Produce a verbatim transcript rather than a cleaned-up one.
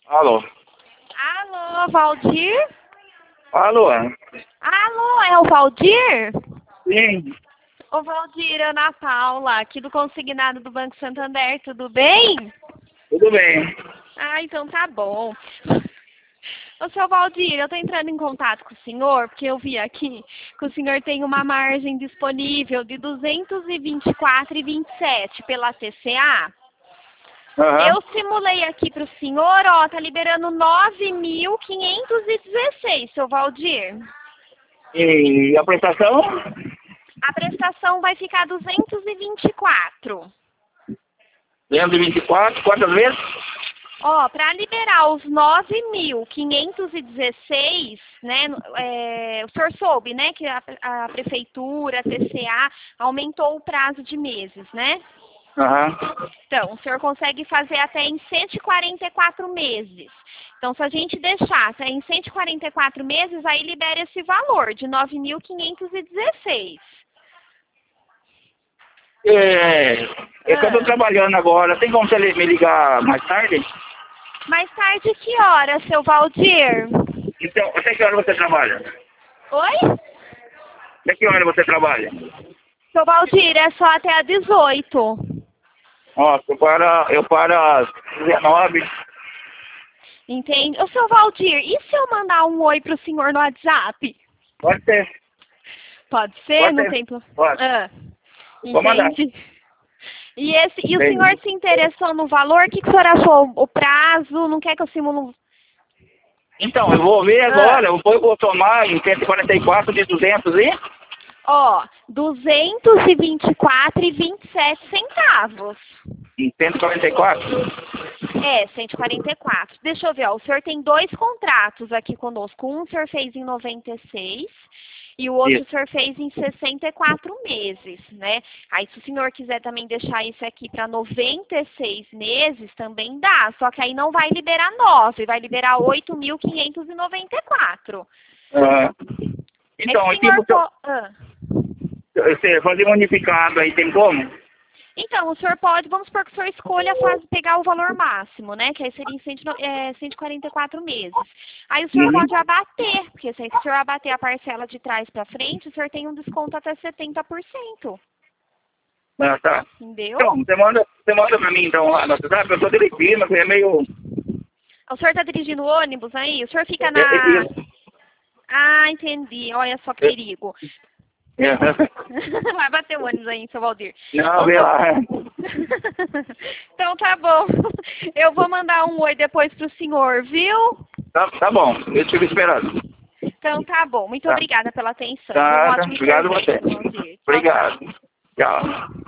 Alô? Alô, Valdir? Alô? Alô, é o Valdir? Sim, Ô, Valdir, Ana Paula, aqui do Consignado do Banco Santander, tudo bem? tudo bem. Ah, então tá bom. Ô, seu Valdir, eu tô entrando em contato com o senhor, porque eu vi aqui que o senhor tem uma margem disponível de duzentos e vinte e quatro reais e vinte e sete centavos pela T C A. Aham. Eu simulei aqui pro senhor, ó, tá liberando nove mil quinhentos e dezesseis, seu Valdir. E a prestação? A prestação vai ficar duzentos e vinte e quatro. duzentos e vinte e quatro, quantas vezes? Ó, para liberar os nove mil quinhentos e dezesseis, né, é, o senhor soube, né, que a, a prefeitura, a T C A, aumentou o prazo de meses, né? Aham. Então, o senhor consegue fazer até em cento e quarenta e quatro meses. Então, se a gente deixar até em cento e quarenta e quatro meses, aí libera esse valor de nove mil quinhentos e dezesseis. É, é que eu tô Ah. trabalhando agora. Tem como você me ligar mais tarde? Mais tarde, que hora, seu Valdir? Então, até que hora você trabalha? Oi? Até que hora você trabalha? Seu Valdir, é só até às dezoito. Nossa, eu paro, eu paro às dezenove. Entende? Ô, seu Valdir, e se eu mandar um oi pro senhor no WhatsApp? Pode ser. Pode ser? Pode Não ser. tem problema. Pode. Ah, Vou mandar. entende? E, esse, e o Entendi. senhor se interessou no valor? O que, que o senhor achou? O prazo? Não quer que eu simule um... Então, eu vou ver Ah. agora. Eu vou, vou tomar em cento e quarenta e quatro de duzentos e... Ó, duzentos e vinte e quatro reais e vinte e sete centavos. Em cento e quarenta e quatro? É, cento e quarenta e quatro. Deixa eu ver, ó, o senhor tem dois contratos aqui conosco. Um o senhor fez em noventa e seis e o outro Isso. o senhor fez em sessenta e quatro meses, né? Aí, se o senhor quiser também deixar isso aqui para noventa e seis meses, também dá. Só que aí não vai liberar nove, vai liberar oito mil quinhentos e noventa e quatro. Ah, É então, que é o senhor... tipo, se eu- po- ah. você fazer um unificado aí, tem como? Então, o senhor pode, vamos supor que o senhor escolha faz, pegar o valor máximo, né? Que aí seria em cento, é, cento e quarenta e quatro meses. Aí o senhor Uhum. pode abater, porque se o senhor abater a parcela de trás para frente, o senhor tem um desconto até setenta por cento. Ah, tá. Entendeu? Então, você manda, você manda pra mim, então, lá no WhatsApp. Eu tô dirigindo, é meio... O senhor está dirigindo ônibus aí? O senhor fica É, na... é isso. Ah, entendi. Olha só que É. perigo. É. Vai bater o ônibus aí, seu Valdir. Não, Então, vê tá... lá. então tá bom. Eu vou mandar um oi depois pro senhor, viu? Tá, tá bom, eu estive esperando. Então tá bom. Muito Tá. obrigada pela atenção. Um Tá, tá. ótimo Obrigado a serviço, você. Valdir. Tchau, tchau. Obrigado. Tchau.